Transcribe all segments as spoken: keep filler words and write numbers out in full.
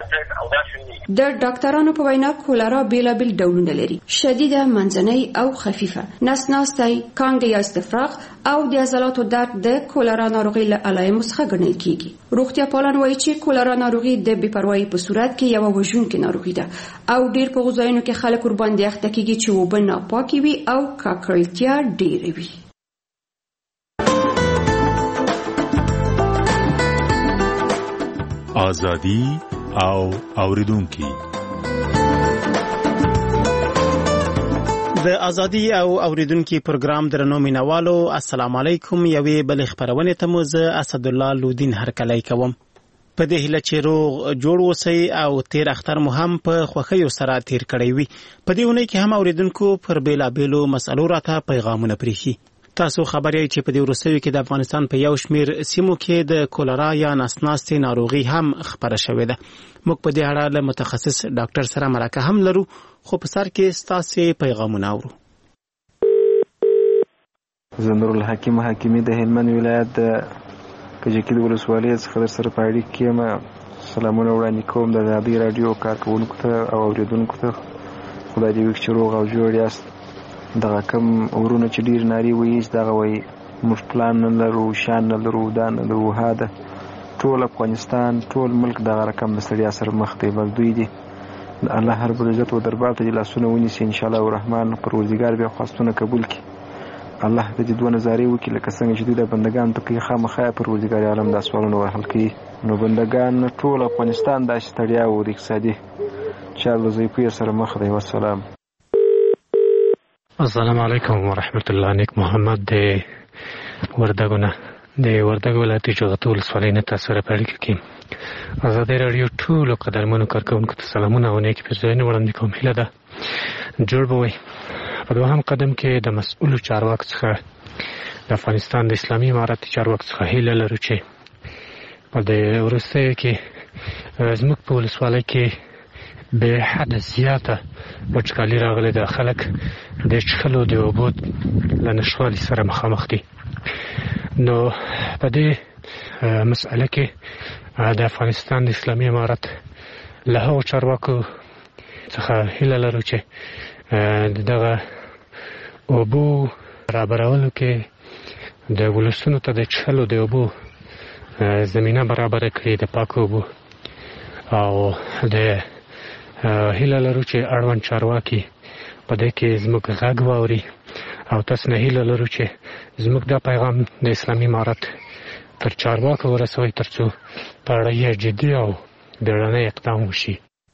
د ډاکټرانو په وینا کولرا بیلابیل ډولونه لري: شدیده، منځنۍ او خفیفه. نسناستی، کانګې یا استفراغ او د عضلاتو درد د کولرا ناروغي له علایمو څخه ګڼل کیږي. روغتیا پالان وایي چې کولرا ناروغي د بې پروایي په صورت کې یو وژونکې ناروغي ده او ډیر په غذایانو کې خلک ورباندې اخته کیږي چې اوبه ناپاکې وي او ککړتیا ډیره وي. آزادی او اوریدونکي د ازادي او اوریدونکو پروګرام درنو مینوالو، السلام علیکم. یوې بل خبرونه ته مو زه اسد الله لودین هرکلی کوم. په دې هیله چې روغ جوړ اوسئ او تیر اختر مو هم په خوښیو سره تیر کړی وي. په دې ونې کې هم اوریدونکو پر بیلابیلو مسلو راته پیغامونه پریښي. تاسو خبرې چې په دې وروستیو کې د افغانستان په یو شمیر سیمو کې د کولرا یا نسناستي ناروغي هم خبره شوې ده. موږ په دې اړه له متخصص ډاکټر سره مرکه هم لرو، خو په سر کې ستاسو پیغامونه اورو. زندور الحکیم حکیمی د هلمند ولایت د کجکی د ولسوالۍ څخه در سره په اړیکه کې یم. سلامونه وړاندې کوم د ازادي رادیو کارکونکو ته او اوریدونکو ته. خدای دې وکړي چې روغ او جوړ یاست. دغه کم ورونه چې ډیر ناری وایي دغه وایي موږ پلان نه لرو، شان نه لرو، دا نه لرو. هاده ټول افغانستان ټول ملک دغه رقم د ستړیا سره مخ دی. بل دوی دي الله هر بل عزت و دربار ته لاسونه ونیسي ان شاء الله الرحمن. پروردګار بیا خواستونه قبول کړي. الله دې دوه نظارې وکړي لکه څنګه چې دوی د بندگان ته کوي. خامخا پروردګار عالم د سوالونو ورحل کړي. نو بندگان ټول افغانستان د ستړیا او د اقتصادي چارو ضعیفۍ سره مخ دی. والسلام. السلام علیکم ورحمت الله. نیک محمد د وردګونه د وردګ ولایت جغتو ولسوالۍ نه تاسو سره په اړیکه کې ازادي رادیو ټولو قدرمنو کارکونکو ته سلامونه او نیک پیرزوینې وړاندې کوم. هیله ده جوړ به وي. په دوهم قدم کې د مسؤلو چارواکو څخه د افغانستان د اسلامي امارت چارواکو څخه هیله لرو چې په دې وروستیو کې زموږ په ولسوالۍ کې به حد زیاته وچکالي راغلې ده. خلک د څښلو د اوبو له نشتوالي سره مخامخ دي. نو په دې مسئله کې د افغانستان د اسلامي امارت له هغو چارواکو څخه هیله لرو چې دغه اوبو برابرولو کې د ولسونو ته د څښلو د اوبو زمینه برابره کړي، د پاکو اوبو. او د هیله لرو چې اړوند چارواکي په دې کې زموږ غږ واوري او تاسو نه هیله لرو چې زموږ دا پیغام د اسلامي امارت تر چارواکو ورسوي ترڅو په اړه یې جدي او بیړنی اقدام وشي.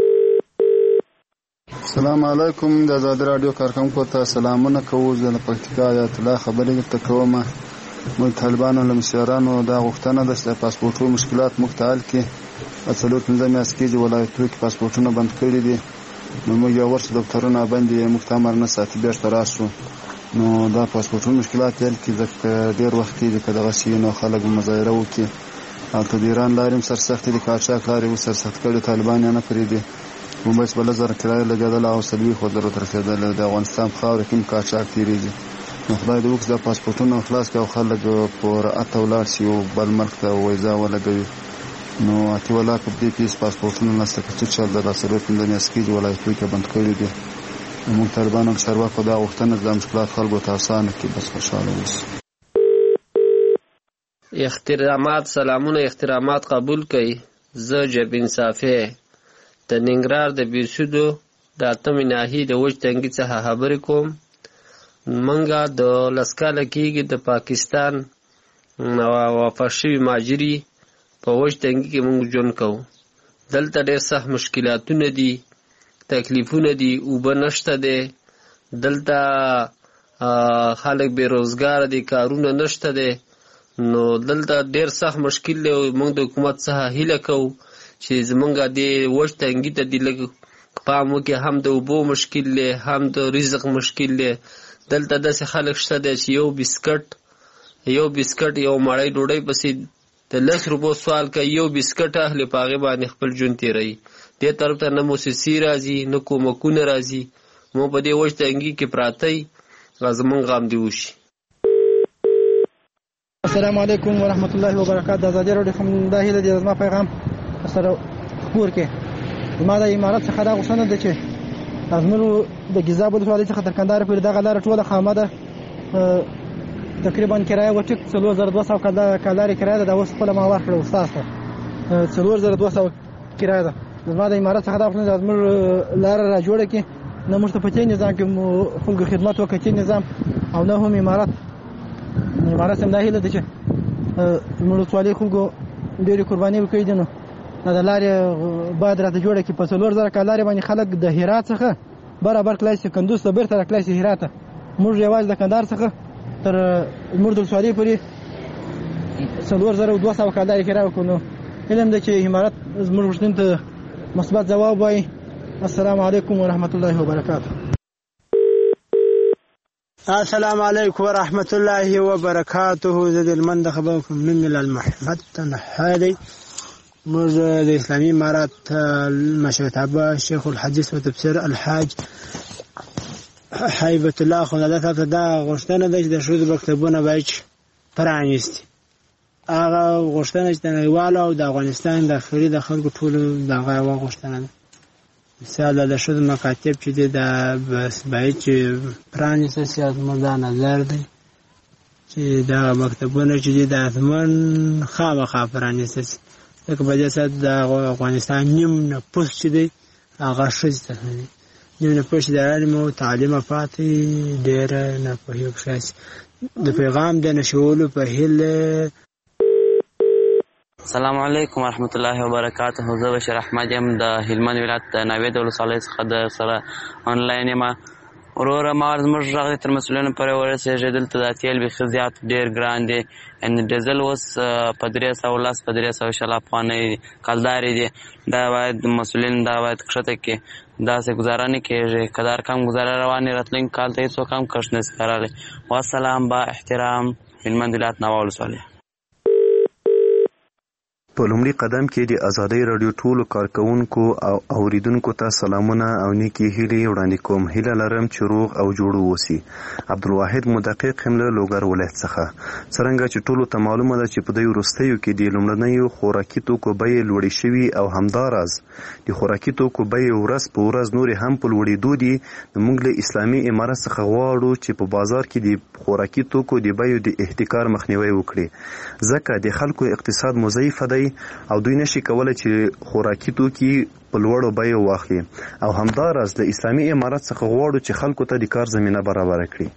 السلام علیکم. د ازادي رادیو کارکونکو ته سلامونه کوو. زه له پکتیکا آیت الله خبرې درته کوم. موږ طالبانو له مشرانو دا غوښتنه ده چې د پاسپورټو مشکلات موږ ته حل کړي. په څلور پنځه میاشتې کې ولایتونو کې پاسپورټونه بند کړي دي. نو موږ یو ورځ دفترونه بند دي، موږ ته امر نه ساتي بیرته راشو. نو دا پاسپورټونو مشکلات حل کړي. ځکه ډېر وخت کېږي که دغه شي نو خلک مظاهره وکړي. هلته د ایران لارې هم سرسختې دي، قاچاق لارې اوس سرسخت کړي، طالبان یې نه پرېږدي. ممبۍ بله زره کرایه لګېدله او څلوېښت زرو ته رسېدله. د افغانستان په خاوره کې هم قاچاق تېرېږي. نو خدای دې وکړي دا پاسپورټونه خلاص کړي او خلک په رعایت ولاړ شي او بل ملک ته ویزا ولګوي. نو اتي ولا په دې پیس پاسپورټونه لاسته کړي چې د څلور پنځه میاشتې کې ولایتونو کې بند کړي دي. موږ طالبانو هم چارواکو دا غوښتنه د مشکلات خلکو ته اسانه کړي، بس خوشحاله اوسي. احترامات سلامونه احترامات قبول کړئ. زه جبین صافی د ننګرهار د بیسودو د اتمې ناحیې د وچ تنګي څخه خبرې کوم. منګه د لس کاله کېږي د پاکستان وفات شوي مهاجري په وچ تنګي کې موږ ژوند کوو. دلته ډېر سخت مشکلاتونه دي، تکلیفونه دي، اوبه نشته دی. دلته خلک بې روزګاره دي، کارونه نشته دی. نو دلته ډېر سخت مشکل دی. موږ د حکومت څخه هیله کوو چې زمونږ د وچ تنګي ته دې لږ پام وکړي. هم د اوبو مشکل دی، هم د رزق مشکل دی. دلته داسې خلک شته دی چې یو بسکټ یو بسکټ یو مړۍ ډوډۍ پسې د لس روپو سوال کوي، یو بسکټ اخلي، په هغې باندې خپل ژوند تېروي. دې طرف ته نه موسسې راځي، نه کومکونه راځي. موږ په دې وچ تنګي کې پراته یي، زمونږ غم دې وشي. السلام علیکم ورحمت الله وبرکاته. د ازادي راډیو دا هیله دې زما پیغام سره خپور کې ما د امارات څخه دا غوښتنه ده چې زموږ د ګیزاب ولسوالۍ څخه تر کندهار پورې دغه لاره ټوله خامه ده، تقریبا کرایه وټیک څلور زره دوه سوه کالاري کرایه ده. دا اوس خپله ما ورکړه استاد ته څلور زره دوه سوه کرایه ده. زما د امارات څخه دا غوښتنه ده زموږ لاره را جوړه کړي، نه موږ ته په تېر نظام کې خلکو خدمت وکړي تېر نظام، او نه هم امارات امارات هم دا هیله ده چې زموږ ولسوالۍ خلکو ډېرې قربانۍ ورکړي دي، نو دا د لارې باید راته جوړه کړي. په څلور زره کالاري باندې خلک د هرات څخه برابر کړای شي کندوز ته بېرته راکړای شي هرات ته. موږ یوازې د کندهار څخه تر زموږ د ولسوالۍ پورې څلور زره دوه سوه کالاري کرایه وکړو. نو علم ده چې امارات زموږ غوښتنې ته مثبت ځواب وایي. السلام علیکم ورحمت الله وبرکاته. السلام علیکم ورحمت الله وبرکاته. زه د هلمند د خبرو کوم، نوم مې لال محمد تنحا دی. موږ د اسلامي امارات مشرتابه شیخ الحدیث و تفسیر الحاج حیبت الله اخوندزاده صاحب ته دا غوښتنه ده چې د ښځو مکتبونه باید پرانیستي. هغه غوښتنه چې د نړیوالو او د افغانستان داخلي د خلکو ټولو دغه یوه غوښتنه ده. مثال د ښځو مکاتب چې دی دا باید چې پرانیسته سي. زموږ دا نظر دی چې دغه مکتبونه چې دی د اثمن خامخا پرانیسته سي، ځکه په دې ساعت د افغانستان نیم نفوس چې دی هغه ښځې ته دی. نیم نفوس چې د علم او تعلیم پاتې ډېره ناپوهي وکړای شي. د پیغام د نشولو په هیله. السلام علیکم ورحمت الله وبرکاته. زه بشیر احمد یم د هلمند ولایت د ناوې د ولسوالۍ څخه د سره آنلاین یم. وروره ما زموږ غږ تر مسؤلینو پورې ورسېږي. دلته دا تیل بیخي زیات ډېر ګران دی. یعنې ډیزل اوس په درې سوه لس په درې سوه شل افغانۍ کلدارې دي. دا باید مسؤلین دا باید کښته کړي. داسې ګزاره نه کېږي. که دا رقم ګزاره روانې راتلونکي کال ته هېڅوک هم کښت نه شي راغلی. والسلام، با احترام، هلمند ولایت ناوه ولسوالۍ. په لومړي قدم کې د ازادۍ راډیو ټولو کارکوونکو او اوریدونکو ته سلامونه او نیکې هیلې وړاندې کوم. هیله لرم چې روغ او جوړ واوسي. عبدالواحد مدقق هم له لوګر ولایت څخه. څرنګه چې ټولو ته معلومه ده چې په دې وروستیو کې د لومړنیو خوراکي توکو بیې لوړې شوي او همداراز د خوراکي توکو بیې ورځ په ورځ نورې هم په لوړېدو دي. موږ له اسلامي امارت څخه غواړو چې په بازار کې د خوراکي توکو د بیو د احتکار مخنیوی وکړي، ځکه د خلکو اقتصاد مضعیف دی او دوی نشي کولای چې خوراکي توکي په لوړو بیو واخلي. او همداراز د اسلامي امارت څخه غواړو چې خلکو ته د کار زمینه برابره کړي.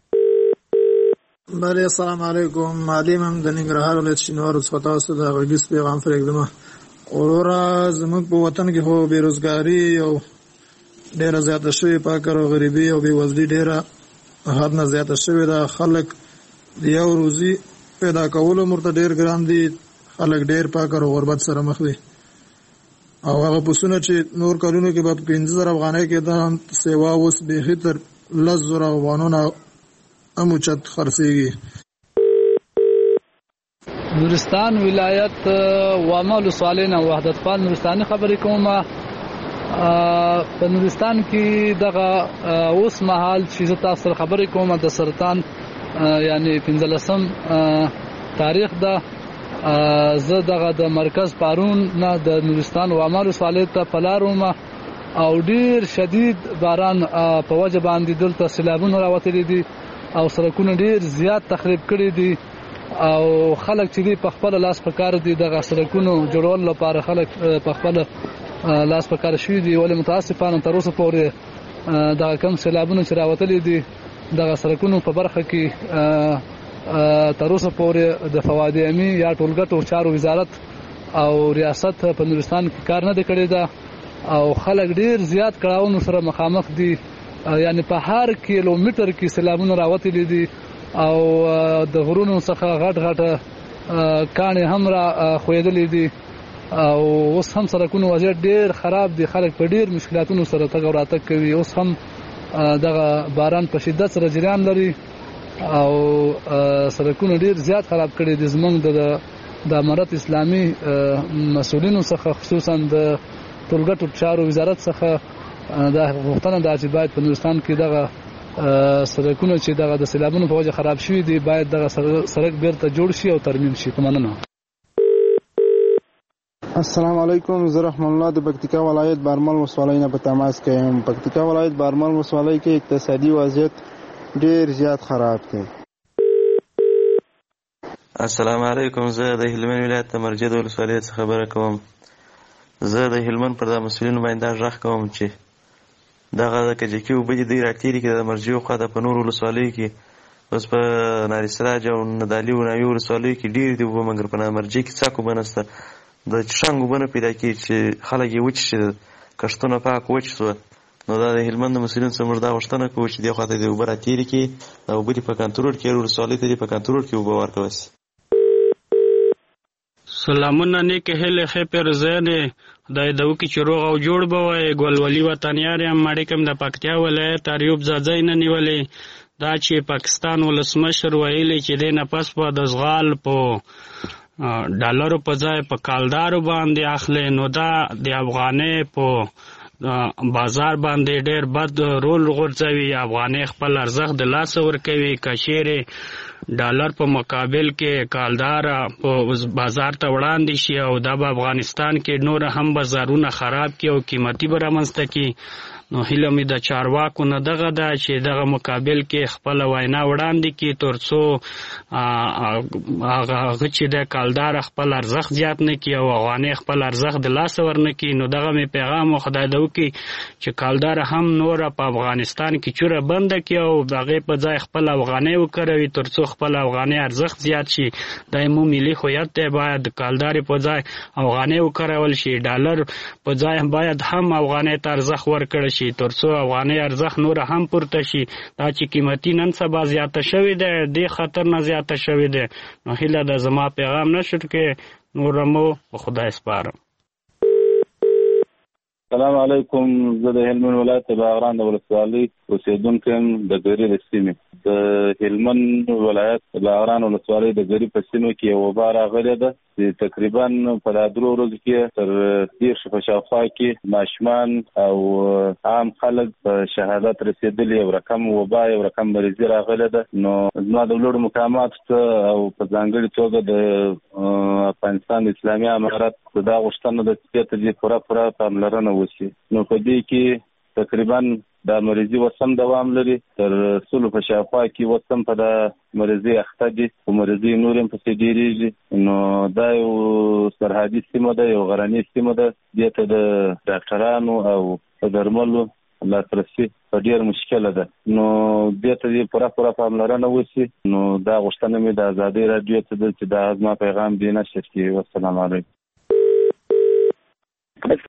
بله، السلام علیکم. معلم هم د ننګرهار ولایت شینوارو څخه تاسو ته غږیز پیغام پرېږدم. وروره زموږ په وطن کې خو بېروزګاري او ډېره زیاته شوې، فقر او غریبي او بېوزلي ډېره حد نه زیاته شوې ده. خلک د یو روزي پیدا کولو ورته ډېر ګران دي. خلک ډېر فقر او غربت سره مخ دي. او هغه پسونه چې نور کلونو کې به پنځه زره افغانۍ کېده سیوا اوس بیخي تر لس زره افغانونه هم اوچت خرڅېږي. نورستان ولایت واما ولسوالۍ نه وحدت خان نورستاني خبرې کوم. په نورستان کې دغه اوس مهال چې زه تاسو سره خبرې کوم د سرطان یعنی پنځلسم تاریخ ده. زه دغه د مرکز پارون نه د نورستان واما ولسوالۍ ته په لار وم او ډېر شدید باران په وجه باندې دلته سیلابونه راوتلي دي او سړکونه ډېر زیات تخریب کړي دي او خلک چې دي په خپل لاس په کار دي دغه سړکونو جوړول لپاره خلک په خپل لاس په کار شوي دي. ولې متاسفانه تر اوسه پورې دغه کم سیلابونه چې راوتلي دي دغه سړکونو په برخه کې تر اوسه پورې د فواد عامي یا ټولګټو چارو وزارت او ریاست په نورستان کې کار نه دی کړی ده او خلک ډېر زیات کړاوونو سره مخامخ دي. یعنی په هر کیلومتر کې سیلابونه راوتلي دي او د غرونو څخه غټ غټ کاڼې هم را ښویېدلې دي او اوس هم سړکونو وضعیت ډېر خراب دي. خلک په ډېر مشکلاتونو سره تګ او راتګ کوي. اوس هم دغه باران په شدت سره جریان لري او سړکونه ډېر زیات خراب کړي دي. زموږ د د امارت اسلامي مسؤلینو څخه خصوصا د ټولګټو چارو وزارت څخه دا غوښتنه ده چې باید په نورستان کې دغه سړکونه چې دغه د سیلابونو په وجه خراب شوي دي باید دغه سړک بیرته جوړ شي او ترمیم شي. په مننه. السلام علیکم. زه رحمان الله د پکتیکا ولایت بارمل ولسوالۍ نه په تماس کې یم. پکتیکا ولایت بارمل ولسوالۍ کې اقتصادي وضعیت ډیر زیات خراب دی. السلام علیکم. زه د هلمند ولایت د مرجد ولسوالۍ څخه خبره کوم. زه د هلمند پر د مسؤلینو باندې غږ کوم چې دغه د کجکي اوبه چې دوی راتېري کړي د مرجیو خواته په نورو ولسوالیو کې، اوس په نارسراج او ندالي او ناوې ولسوالیو کې ډېرې دي اوبه، مګر په نامرجي کې څاک اوبه نشته. د څښاک اوبه نه پیدا کېږي چې خلک یې وچښي، کښتونه پاک وچ شوه. نو دا د هلمند د مسؤلینو څخه موږ دا غوښتنه کوو چې دې خواته دې اوبه راتېرې کړي، دا اوبه دې په کنټرول کې ولسوالۍ ته دې په کنټرول کې اوبه ورکړل شي. سلامونه نیکې هیلې ښې پیرزیانې خدای دې وکړي چې روغ او جوړ به وایې. ګلولي وطنیار یم، ماړیکم د پکتیا ولایت ایوب ځاځی نه نیولې. دا چې پاکستان ولسمشر ویلي چې دې نه پس به د زغال په ډالرو په ځای په کالدارو باندې اخلي، نو دا د افغانۍ په بازار باندې ډېر بد رول غورځوي. افغانۍ خپل ارزښت د لاسه ورکوي. که چیرې ډالر په مقابل کې کالدار په بازار ته وړاندې شي او دا به افغانستان کې نور هم بازارونه خراب کړي او قیمتي به رامنځته کړي. نو هیله مې د چارواکو نه دغه ده چې دغه مقابل کې خپله وینا وړاندې کړي، تر څو هغه چې د کالدار خپل ارزښت زیات نه کړي او افغانۍ خپل ارزښت د لاسه ورنه کړي. نو دغه مې پیغام و خدای دې وکړي چې کالدار هم نوره په افغانستان کې چوره بنده کړي او د هغې په ځای خپل افغانۍ وکاروي، تر څو خپل افغانۍ ارزښت زیات شي. دا زموږ ملي هویت دی، باید د کالدارې په ځای افغانۍ وکارول شي. ډالر په ځای باید هم افغانۍ ته ارزښت ورکړل شي، تر څو افغانۍ ارزښت نور هم پورته شي. دا چې قیمتي نن سبا زیاته شوې ده، دې خطر نه زیاته شوې ده. نو هیله ده زما پیغام نشر کې نور مو په خدای سپارم. السلام علیکم. زه د هلمند ولایت باغران د ولسوالۍ اوسېدونکی یم، د ګری د سیمې. د هلمند ولایت باغران ولسوالۍ د ګری په سیمه کې یو وبا راغلې ده چې تقریبا په دا درو ورځو کې تر دېرش په شاوخوا کې ماشومان او عام خلک په شهادت رسېدلي. یو رقم وبا یو رقم مریضي راغلې ده. نو زما د لوړو مقاماتو ته او په ځانګړې توګه د افغانستان د اسلامي امارت دا غوښتنه ده چې ته دې پوره پوره پاملرنه وشي. نو په دې کې تقریبا دا مریضي اوس هم دوام لري، تر سلو په شاوخوا کې اوس هم په دا مریضي اخته دي، خو مریضي نور هم پسې ډېرېږي. نو دا یو سرحدي سیمه ده، یو غرنۍ سیمه ده. دې ته د ډاکټرانو او د درملو لاسرسي په ډېر مشکله ده. نو دې ته دې پوره پوره پاملرنه وشي. نو دا غوښتنه مې د ازادۍ راډیو ته ده چې دا زما پیغام دې نشر کړي. والسلام علیکم.